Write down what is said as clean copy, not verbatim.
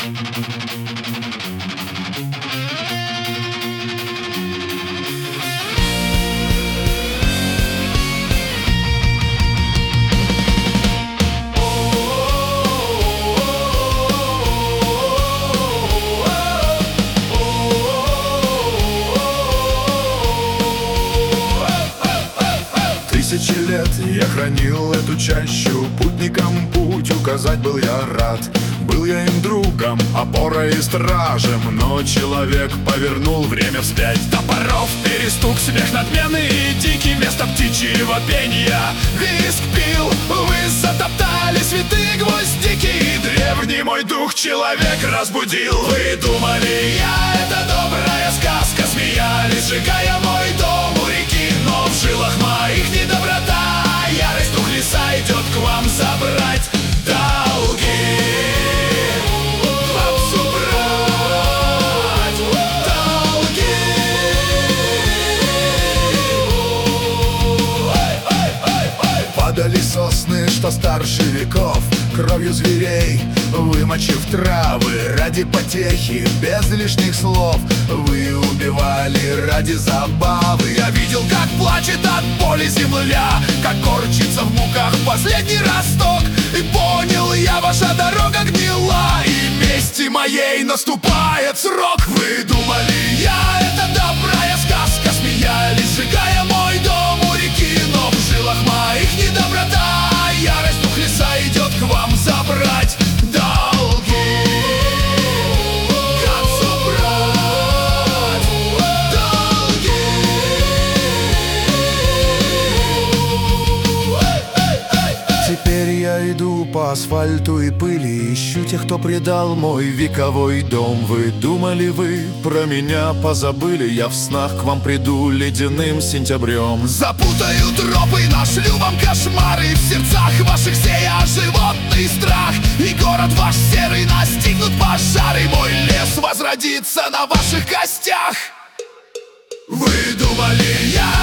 Тысячи лет я хранил эту чащу, путникам путь указать был я рад. Был я им другом, опорой и стражем, но человек повернул время вспять. Топоров перестук, смех надменный и дикий, вместо птичьего пения визг пил. Вы затоптали святые гвоздики, и древний мой дух человек разбудил. Вы думали, я — это добрая сказка, смеялись, сжигая мой дом у реки, но в жилах моих не доброта, ярость дух леса идет к вам забрать долги. Падали сосны, что старше веков, кровью зверей вымочив травы. Ради потехи, без лишних слов, вы убивали ради забавы. Я видел, как плачет от боли земля, как корчится в муках последний росток. И понял я, ваша дорога гнила, и мести моей наступает срок. Вы думали, я — это добрая сказка, смеялись, сжигая мой дом у реки, но в жилах моих не доброта, ярость дух леса идет к вам забрать долги. Как забрать долги? Теперь я иду по асфальту и пыли, ищу тех, кто предал мой вековой дом. Вы думали, вы про меня позабыли, я в снах к вам приду ледяным сентябрем. Запутаю тропы, нашлю вам кошмары, в сердцах ваших сея животный страх. И город ваш серый настигнут пожары, мой лес возродится на ваших костях. Вы думали, я